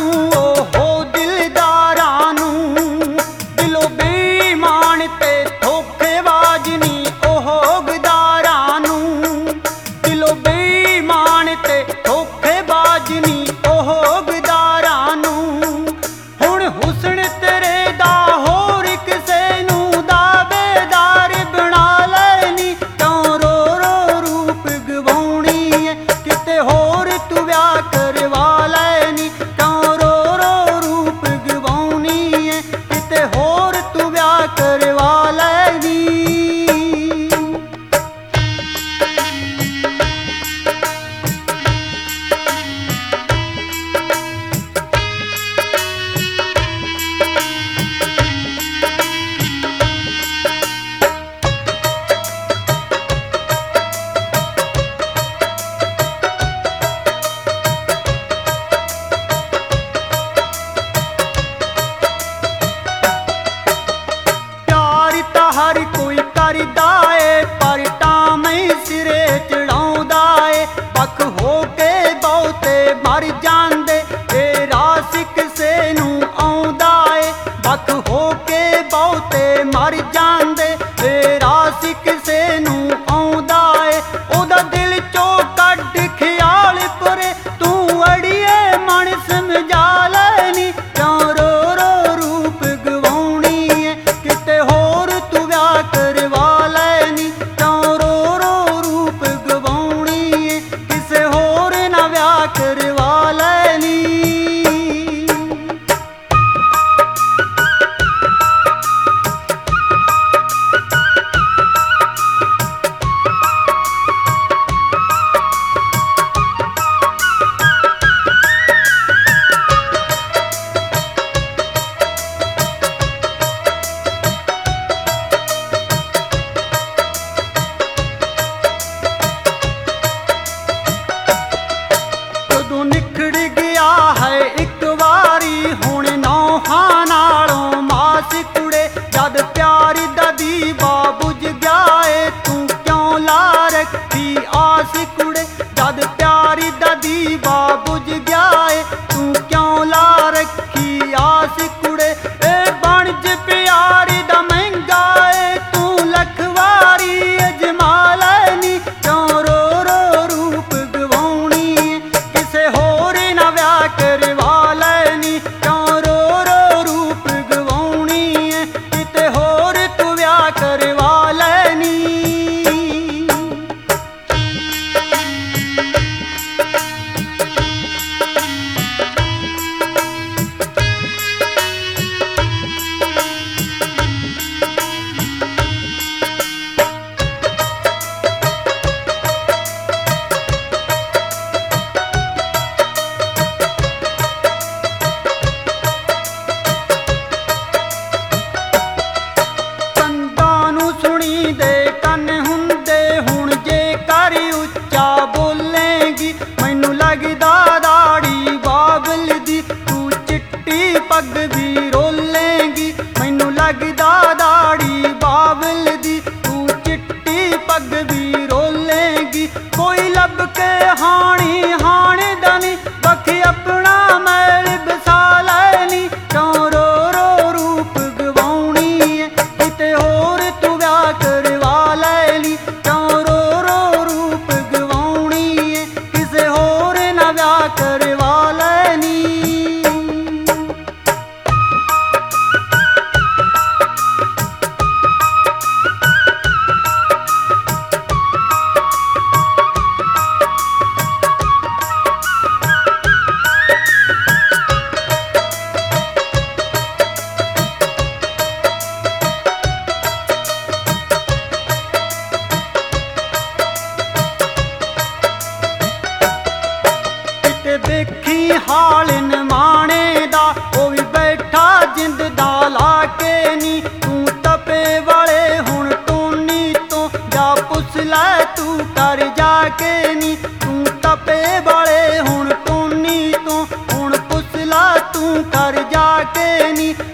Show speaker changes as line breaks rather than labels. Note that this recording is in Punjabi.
ਤੂੰ ਉਹ ਦਿਲਦਾਰਾਂ ਨੂੰ, ਦਿਲੋਂ ਬੇਈਮਾਨ ਤੇ ਧੋਖੇਬਾਜ਼ ਨੀ ਉਹ ਗਦਾਰਾਂ ਨੂੰ, ਦਿਲੋਂ ਬੇਈਮਾਨ ਤੇ ਧੋਖੇਬਾਜ਼ ਨੀ ਉਹ ਗਦਾਰਾਂ ਨੂੰ। ਹੁਣ ਹੁਸਨ ਤੇਰੇ ਦਾ ਹੋਰ ਕਿਸੇ ਨੂੰ ਦਾਅਵੇਦਾਰ ਬਣਾ ਲੈਨੀ, ਕਿਉਂ ਰੋ ਰੋ ਰੂਪ ਗਵਾਉਣੀ ਐ, ਕਿਤੇ ਹੋਰ ਤੂੰ ਵਿਆਹ ਕਰਵਾ ਲੈਨੀ, ਕਿਉਂ ਰੋ ਰੋ ਰੂਪ ਗਵਾਉਣੀ ਐ, ਕਿਤੇ ਹੋਰ ਤੂੰ ਵਿਆਹ ਕਰਵਾ ਲੈਨੀ। ਹਰ ਕੋਈ ਕਰਦਾ ਏ ਪਰ ਟਾਵੇਂ ਸਿਰੇ ਚੜਾਉਂਦਾ ਏ, ਪੱਖ ਹੋ ਕੇ ਬਹੁਤੇ ਮਰ ਜਾਂਦੇ ਏ ਰਾਸ ਕਿਸੇ ਨੂੰ ਆਉਂਦਾ ਏ, ਪੱਖ ਹੋ ਕੇ ਬਹੁਤੇ ਮਰ ਜਾਂਦੇ ਏ ਰਾਸ ਕਿਸੇ ਨੂੰ ਆਉਂਦਾ ਏ। ਉਹਦਾ ਦਿਲ ਚੋਂ ਕੱਢ ਖਿਆਲ ਪੁਰੇ ਤੂੰ ਅੜੀਏ ਮਨ ਸਮਝਾ ਲੈਨੀ, ਕਿਉਂ ਰੋ ਰੋ ਰੂਪ ਗਵਾਉਣੀ ਏ, ਕਿਤੇ ਹੋਰ ਤੂੰ ਵਿਆਹ ਕਰਵਾ ਲੈਨੀ, ਕਿਉਂ ਰੋ ਰੋ ਰੂਪ ਗਵਾਉਣੀ ਏ, ਕਿਸੇ ਹੋਰ ਨਾ ਵਿਆਹ ਕਰਵਾ ਲੈਨੀ। ਕਦੋਂ ਨਿਖੜ ਗਿਆ ਹੈ ਇੱਕ ਵਾਰੀ ਹੁਣ ਨੌਹਾਂ ਨਾਲੋਂ ਮਾਸ ਕੁੜੇ, ਜਦ ਪਿਆਰ ਦਾ ਦੀਵਾ ਬੁਝ ਗਿਆ ਏ ਤੂੰ ਕਿਉਂ ਲਾ ਰੱਖੀ ਆਸ ਕੁੜੇ, ਜਦ ਪਿਆਰ ਦਾ ਦੀਵਾ ਬੁਝ ਗਿਆ ਏ ਤੂੰ ਕਿਉਂ ਲਾ ਰੱਖੀ ਆਸ ਕੁੜੇ। ਇਹ ਬਣਜ ਪਿਆਰ ਦਾ ਮਹਿੰਗਾ ਏ ਤੂੰ ਲੱਖ ਵਾਰੀ ਅਜਮਾ ਲੈਨੀ, ਕਿਉਂ ਰੋ ਰੋ ਰੂਪ ਗਵਾਉਣੀ ਏ, ਕਿਸੇ ਹੋਰ ਨਾ ਵਿਆਹ ਕਰਵਾ ਲੈਨੀ, ਕਿਉਂ ਰੋ ਰੋ ਰੂਪ ਗਵਾਉਣੀ ਏ, ਕਿਤੇ ਹੋਰ ਤੂੰ ਵਿਆਹ ਕਰਵਾ ਲੈਨੀ। ਕੰਧਾਂ ਨੂੰ ਸੁਣੀ ਦੇ ਕੰਨ ਹੁੰਦੇ ਹੁਣ ਜੇ ਕਰ ਉੱਚਾ ਬੋਲੇਂਗੀ, ਮੈਨੂੰ ਲੱਗਦਾ ਦਾੜੀ ਬਾਬਲ ਦੀ ਤੂੰ ਚਿੱਟੀ ਪੱਗ ਵੀ ਰੋਲੇਂਗੀ, ਮੈਨੂੰ ਲੱਗਦਾ ਦਾੜੀ ਬਾਬਲ ਦੀ ਤੂੰ ਚਿੱਟੀ ਪੱਗ ਵੀ ਰੋਲੇਂਗੀ। ਕੋਈ ਲੱਭ ਕੇ ਹਾਣੀ ਹਾਣਦਾ ਨੀ ਬਖ ਆਪਣਾ ਮੈਲ ਵਸਾ ਲੈਨੀ, ਕਿਉਂ ਰੋ ਰੋ ਰੂਪ ਗਵਾਉਣੀ ਏ, ਕਿਤੇ ਹੋਰ ਤੂੰ ਵਿਆਹ ਕਰਵਾ ਲੈਨੀ, ਕਿਉਂ ਰੋ ਰੋ ਰੂਪ ਗਵਾਉਣੀ ਏ, ਕਿਸੇ ਹੋਰ ਨਾ ਵਿਆਹ ਕਰਵਾ ਲੈਨੀ। ਕਿਤੇ ਦੇਖੀ ਹਾਲ ਨਿਮਾਣੇ ਦਾ ਉਹ ਵੀ ਬੈਠਾ ਜਿੰਦ ਦਾ ਲਾ ਕੇ ਨੀ, ਤੂੰ ਤਪੇ ਵਾਲੇ ਹੁਣ ਟੋਨੀ ਤੋਂ ਜਾ ਪੁੱਛ ਲੈ ਤੂੰ ਕਰ ਜਾ ਕੇ ਨੀ, ਤੂੰ ਤਪੇ ਵਾਲੇ ਹੁਣ ਟੋਨੀ ਤੋਂ ਹੁਣ ਪੁੱਛ ਲੈ ਤੂੰ ਕਰ ਜਾ ਕੇ ਨੀ।